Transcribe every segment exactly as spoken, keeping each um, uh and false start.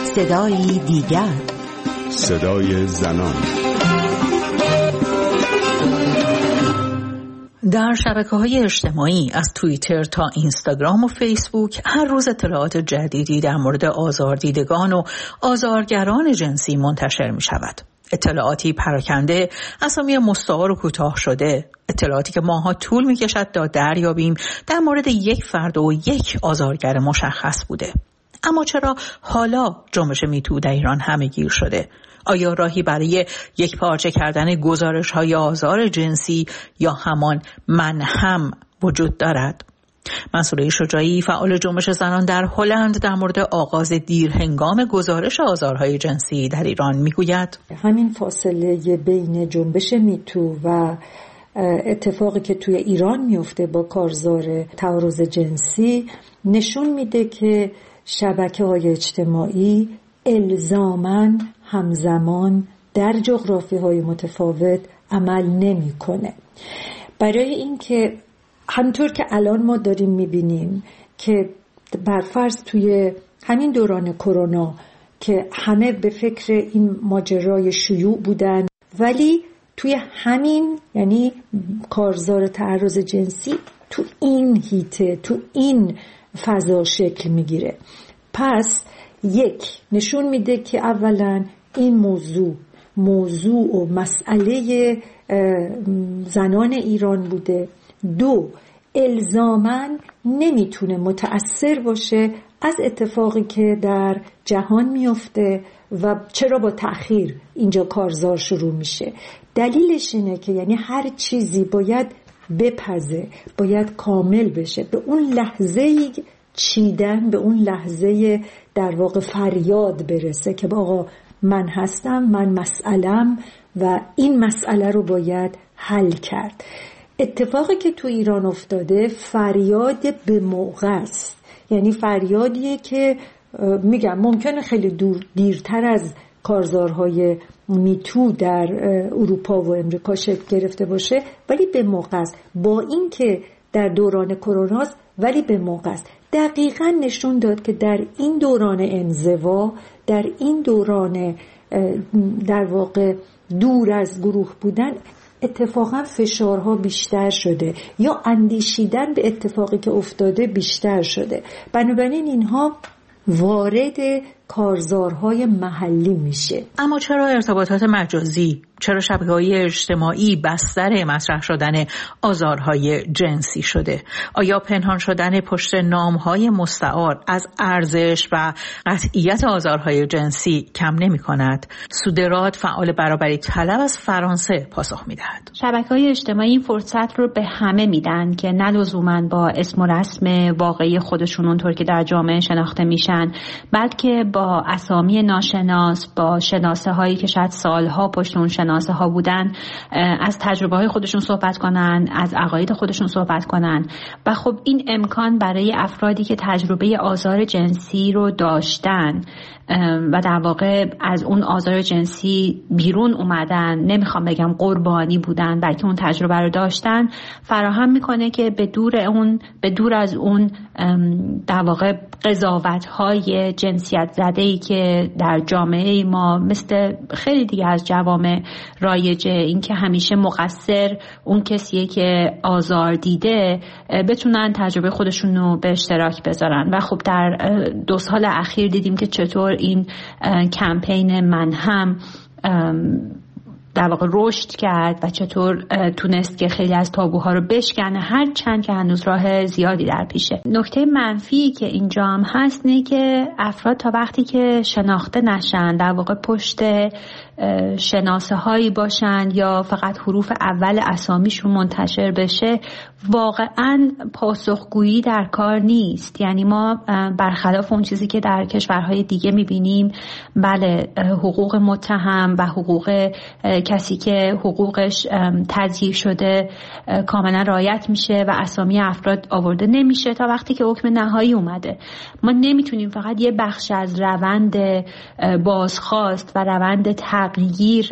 صدایی دیگر، صدای زنان. در شبکه‌های اجتماعی از توییتر تا اینستاگرام و فیسبوک هر روز اطلاعات جدیدی در مورد آزاردیدگان و آزارگران جنسی منتشر می شود. اطلاعاتی پراکنده، اسامی مستعار و کوتاه شده، اطلاعاتی که ماها طول می کشد تا دریابیم در مورد یک فرد و یک آزارگر مشخص بوده. اما چرا حالا جنبش میتو در ایران همه‌گیر شده؟ آیا راهی برای یک پارچه کردن گزارش‌های آزار جنسی یا همان من هم وجود دارد؟ منصوره شجاعی، فعال جنبش زنان در هلند، در مورد آغاز دیرهنگام گزارش آزارهای جنسی در ایران میگوید: همین فاصله بین جنبش میتو و اتفاقی که توی ایران میفته با کارزار تعارض جنسی نشون میده که شبکه‌های اجتماعی الزاماً همزمان در جغرافی‌های متفاوت عمل نمی‌کنه. برای اینکه همطور که الان ما داریم می‌بینیم که برفرض توی همین دوران کرونا که همه به فکر این ماجرای شیوع بودن، ولی توی همین یعنی کارزار تعرض جنسی تو این هیته، تو این فضا شکل میگیره. پس یک نشون میده که اولا این موضوع موضوع و مسئله زنان ایران بوده. دو، الزاماً نمیتونه متأثر باشه از اتفاقی که در جهان میفته و چرا با تأخیر اینجا کارزار شروع میشه. دلیلش اینه که یعنی هر چیزی باید بپزه، باید کامل بشه، به اون لحظه چیدن، به اون لحظه در واقع فریاد برسه که آقا من هستم، من مسئلم و این مسئله رو باید حل کرد. اتفاقی که تو ایران افتاده فریاد به موقع است، یعنی فریادیه که میگم ممکنه خیلی دور دیرتر از کارزارهای میتو در اروپا و امریکا شکل گرفته باشه، ولی به موقع است. با این که در دوران کرونا است ولی به موقع است. دقیقاً نشون داد که در این دوران انزوا، در این دوران در واقع دور از گروه بودن، اتفاقاً فشارها بیشتر شده یا اندیشیدن به اتفاقی که افتاده بیشتر شده. بنابراین اینها وارد کارزارهای محلی میشه. اما چرا ارتباطات مجازی، چرا شبکه‌های اجتماعی بستر مطرح شدن آزارهای جنسی شده؟ آیا پنهان شدن پشت نام‌های مستعار از ارزش و قطعیت آزارهای جنسی کم نمی‌کند؟ سودراد، فعال برابری طلب از فرانسه، پاسخ می‌دهد. شبکه‌های اجتماعی فرصت رو به همه میدن که نه لزوماً با اسم و رسم واقعی خودشون اونطور که در جامعه شناخته میشن، بلکه با اسامی ناشناس، با شناسه هایی که شاید سالها پشت اون شناسه ها بودن، از تجربه های خودشون صحبت کنن، از عقاید خودشون صحبت کنن. و خب این امکان برای افرادی که تجربه آزار جنسی رو داشتن و در واقع از اون آزار جنسی بیرون اومدن، نمیخوام بگم قربانی بودن، بلکه اون تجربه رو داشتن، فراهم میکنه که به دور اون به دور از اون در واقع قضاوت‌های جنسیت زده‌ای که در جامعه ما مثل خیلی دیگه از جوامع رایجه، این که همیشه مقصر اون کسیه که آزار دیده، بتونن تجربه خودشون رو به اشتراک بذارن. و خب در دو سال اخیر دیدیم که چطور این کمپین من هم در واقع رشد کرد و چطور تونست که خیلی از تابوها رو بشکنه، هر چند که هنوز راه زیادی در پیشه. نکته منفی که اینجا هم هست نه که افراد تا وقتی که شناخته نشن، در واقع پشت شناسه هایی باشن یا فقط حروف اول اسامیشون منتشر بشه، واقعا پاسخگویی در کار نیست. یعنی ما برخلاف اون چیزی که در کشورهای دیگه میبینیم، بله حقوق متهم و حقوق کسی که حقوقش تضییع شده کاملا رعایت میشه و اسامی افراد آورده نمیشه تا وقتی که حکم نهایی اومده. ما نمیتونیم فقط یه بخش از روند بازخواست و روند تغییر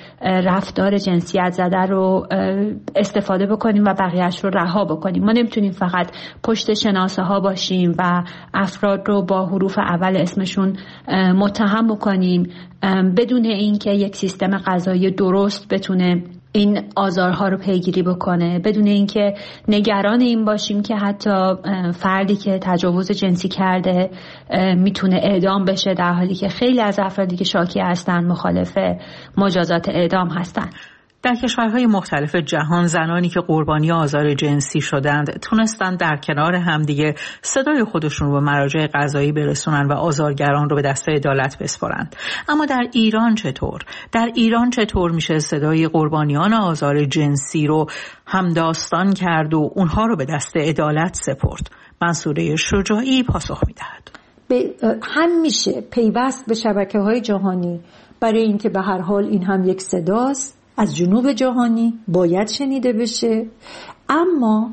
رفتار جنسیت زده رو استفاده بکنیم و بقیهش رو رها بکنیم. ما نمیتونیم فقط پشت شناسه ها باشیم و افراد رو با حروف اول اسمشون متهم بکنیم بدون اینکه یک سیستم قضایی درست بتونه این آزارها رو پیگیری بکنه، بدون اینکه نگران این باشیم که حتی فردی که تجاوز جنسی کرده میتونه اعدام بشه، در حالی که خیلی از افرادی که شاکی هستن مخالف مجازات اعدام هستن. در کشورهای مختلف جهان زنانی که قربانی آزار جنسی شدند تونستند در کنار همدیگه صدای خودشون رو به مراجع قضایی برسونن و آزارگران رو به دست عدالت بسپارند. اما در ایران چطور؟ در ایران چطور میشه صدای قربانیان آزار جنسی رو همداستان کرد و اونها رو به دست عدالت سپرد؟ منصوره شجاعی پاسخ میدهد. هم میشه پیوست به شبکه‌های جهانی برای اینکه به هر حال این هم یک صداست از جنوب جهانی باید شنیده بشه، اما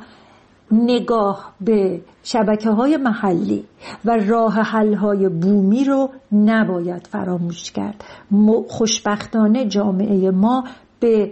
نگاه به شبکه‌های محلی و راه حل‌های بومی رو نباید فراموش کرد. خوشبختانه جامعه ما به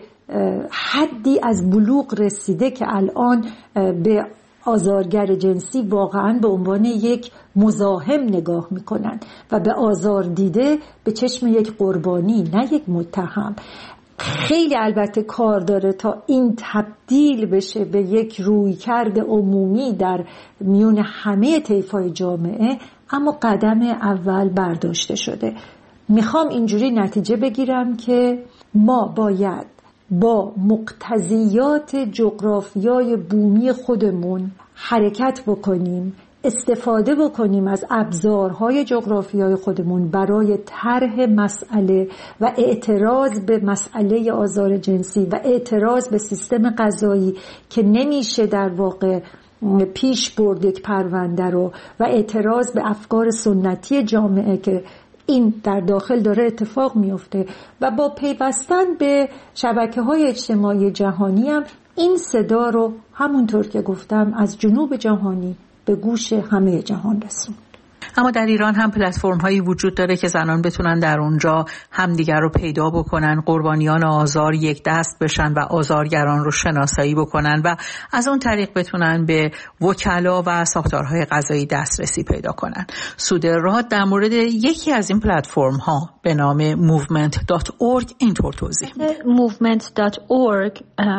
حدی از بلوغ رسیده که الان به آزارگر جنسی واقعاً به عنوان یک مزاحم نگاه میکنن و به آزار دیده به چشم یک قربانی نه یک متهم. خیلی البته کار داره تا این تبدیل بشه به یک رویکرد عمومی در میون همه طیف‌های جامعه، اما قدم اول برداشته شده. میخوام اینجوری نتیجه بگیرم که ما باید با مقتضیات جغرافیای بومی خودمون حرکت بکنیم، استفاده بکنیم از ابزارهای جغرافیای خودمون برای طرح مسئله و اعتراض به مسئله آزار جنسی و اعتراض به سیستم قضایی که نمیشه در واقع پیش برد یک پرونده رو و اعتراض به افکار سنتی جامعه که این در داخل داره اتفاق میفته و با پیوستن به شبکه‌های اجتماعی جهانی هم این صدا رو همونطور که گفتم از جنوب جهانی به گوش همه جهان رسوند. اما در ایران هم پلتفرم هایی وجود داره که زنان بتونن در اونجا همدیگر رو پیدا بکنن، قربانیان آزار یک دست بشن و آزارگران رو شناسایی بکنن و از اون طریق بتونن به وکلا و ساختارهای قضایی دسترسی پیدا کنن. سوده راد در مورد یکی از این پلتفرم ها به نام موومنت دات اورگ اینطور توضیح میده. موومنت دات اورگ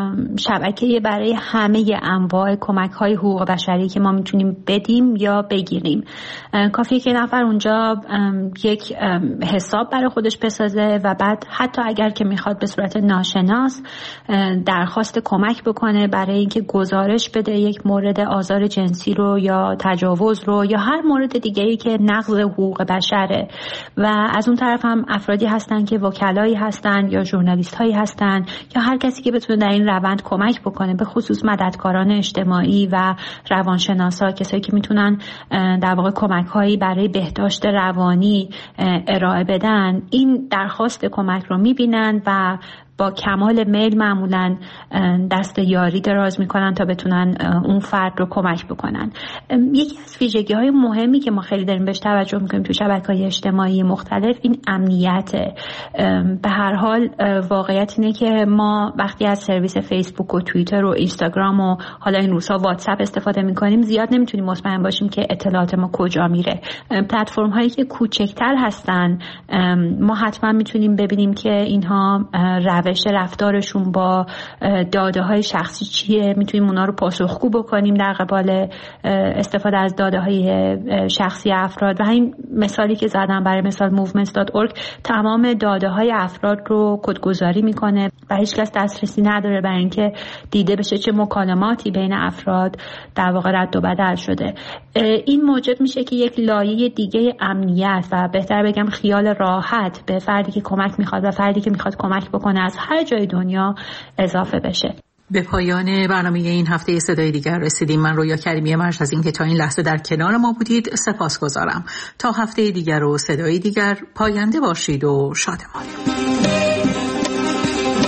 شبکه برای همه انواع کمک های حقوق بشری که ما میتونیم بدیم یا بگیریم. کافیه که نفر اونجا یک حساب برای خودش بسازه و بعد حتی اگر که میخواد به صورت ناشناس درخواست کمک بکنه برای اینکه گزارش بده یک مورد آزار جنسی رو یا تجاوز رو یا هر مورد دیگه‌ای که نقض حقوق بشره. و از اون طرف هم افرادی هستن که وکلایی هستن یا ژورنالیست هایی هستن یا هر کسی که بتونه در این روند کمک بکنه، به خصوص مددکاران اجتماعی و روانشناسا، کسایی که میتونن در واقع کمک هایی برای بهداشت روانی ارائه بدن، این درخواست کمک رو میبینن و با کمال میل معمولا دست یاری دراز میکنن تا بتونن اون فرد رو کمک بکنن. یکی از ویژگی های مهمی که ما خیلی داریم بهش توجه میکنیم تو شبکه‌های اجتماعی مختلف این امنیته. به هر حال واقعیت اینه که ما وقتی از سرویس فیسبوک و توییتر و اینستاگرام و حالا این روزها واتساپ استفاده میکنیم زیاد نمیتونیم مطمئن باشیم که اطلاعات ما کجا میره. پلتفرم هایی که کوچکتر هستن ما حتما میتونیم ببینیم که اینها روش رفتارشون با داده های شخصی چیه، میتونیم اونا رو پاسخگو بکنیم در قبال استفاده از داده های شخصی افراد. و این مثالی که زدم برای مثال موومنت دات اورگ تمام داده های افراد رو کدگذاری میکنه و هیچ کس دسترسی نداره برای اینکه دیده بشه چه مکالماتی بین افراد در واقع رد و بدل شده. این موجب میشه که یک لایه دیگه امنیت و بهتر بگم خیال راحت به فردی که کمک میخواد و فردی که میخواد کمک بکنه از هر جای دنیا اضافه بشه. به پایان برنامه این هفته صدای دیگر رسیدیم. من رویا کریمی مرج از اینکه تا این لحظه در کنار ما بودید سپاسگزارم. تا هفته دیگر و صدای دیگر پاینده باشید و شادمان.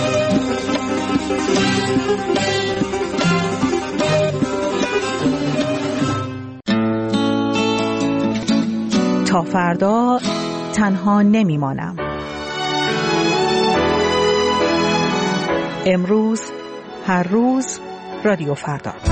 تا فردا تنها نمیمانم. امروز، هر روز، رادیو فردا.